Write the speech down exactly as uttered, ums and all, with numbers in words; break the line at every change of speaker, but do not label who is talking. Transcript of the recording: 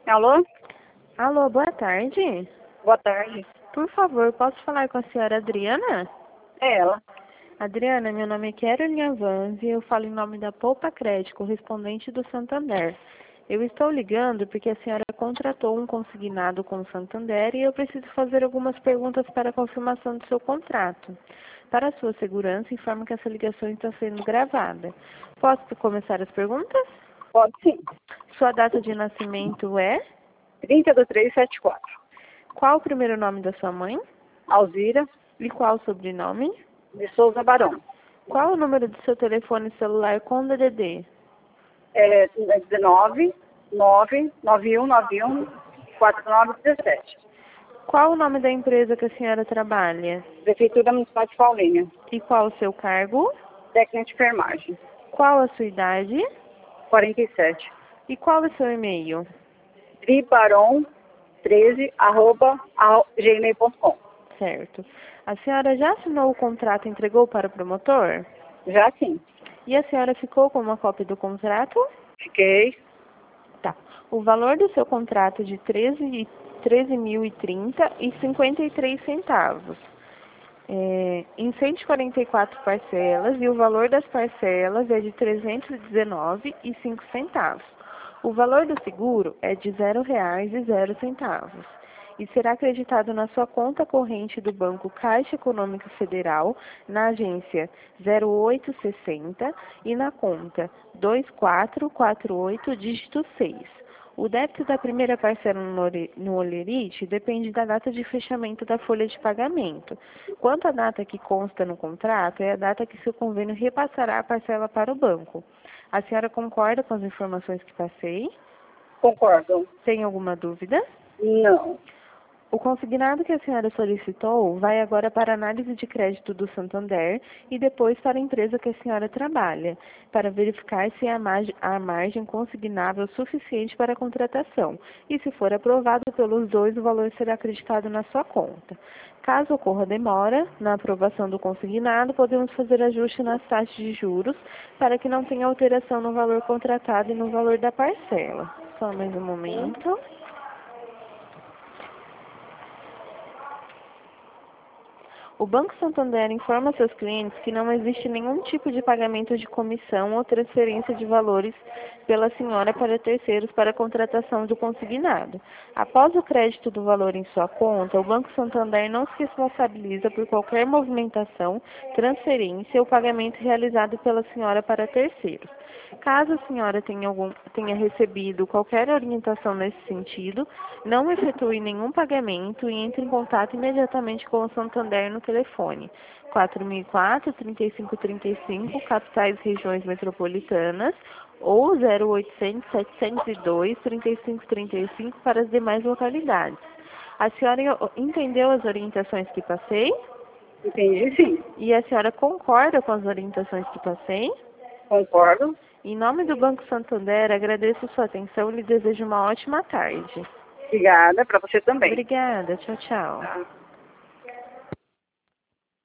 Alô?
Alô, boa tarde.
Boa tarde.
Por favor, posso falar com a senhora Adriana?
É ela.
Adriana, meu nome é Caroline Vanzi e eu falo em nome da Poupa Crédito, correspondente do Santander. Eu estou ligando porque a senhora contratou um consignado com o Santander e eu preciso fazer algumas perguntas para a confirmação do seu contrato. Para a sua segurança, informo que essa ligação está sendo gravada. Posso começar as perguntas?
Pode sim.
Sua data de nascimento é?
trinta do três setenta e quatro.
Qual o primeiro nome da sua mãe?
Alzira
E qual o sobrenome?
de Souza Barão.
Qual o número do seu telefone celular com D D D?
É dezenove, nove, nove um nove um, quatro nove um sete.
Qual o nome da empresa que a senhora trabalha?
Prefeitura Municipal de Paulínia.
E qual o seu cargo?
Técnica de enfermagem.
Qual a sua idade?
quarenta e sete.
E qual o seu e-mail?
dribaron treze arroba gmail ponto com.
Certo. A senhora já assinou o contrato e entregou para o promotor?
Já sim.
E a senhora ficou com uma cópia do contrato?
Fiquei.
Tá. O valor do seu contrato é de treze mil e trinta e cinquenta e três centavos. É, em cento e quarenta e quatro parcelas e o valor das parcelas é de trezentos e dezenove e cinco centavos. O valor do seguro é de zero reais e zero centavos e será acreditado na sua conta corrente do Banco Caixa Econômica Federal, na agência zero oito sessenta e na conta dois quatro quatro oito, dígito seis. O débito da primeira parcela no Olerite depende da data de fechamento da folha de pagamento. Quanto à data que consta no contrato, é a data que seu convênio repassará a parcela para o banco. A senhora concorda com as informações que passei?
Concordo.
Tem alguma dúvida?
Não.
O consignado que a senhora solicitou vai agora para a análise de crédito do Santander e depois para a empresa que a senhora trabalha, para verificar se há margem, há margem consignável suficiente para a contratação. E se for aprovado pelos dois, o valor será acreditado na sua conta. Caso ocorra demora na aprovação do consignado, podemos fazer ajuste nas taxas de juros para que não tenha alteração no valor contratado e no valor da parcela. Só mais um momento. O Banco Santander informa seus clientes que não existe nenhum tipo de pagamento de comissão ou transferência de valores pela senhora para terceiros para a contratação do consignado. Após o crédito do valor em sua conta, o Banco Santander não se responsabiliza por qualquer movimentação, transferência ou pagamento realizado pela senhora para terceiros. Caso a senhora tenha, algum, tenha recebido qualquer orientação nesse sentido, não efetue nenhum pagamento e entre em contato imediatamente com o Santander no telefone quatro mil e quatro, trinta e cinco trinta e cinco, capitais e regiões metropolitanas, ou zero oitocentos, setecentos e dois, trinta e cinco trinta e cinco para as demais localidades. A senhora entendeu as orientações que passei?
Entendi sim.
E a senhora concorda com as orientações que passei?
Concordo.
Em nome do Banco Santander, agradeço sua atenção e lhe desejo uma ótima tarde.
Obrigada para você também.
Obrigada. Tchau, tchau.
Tá.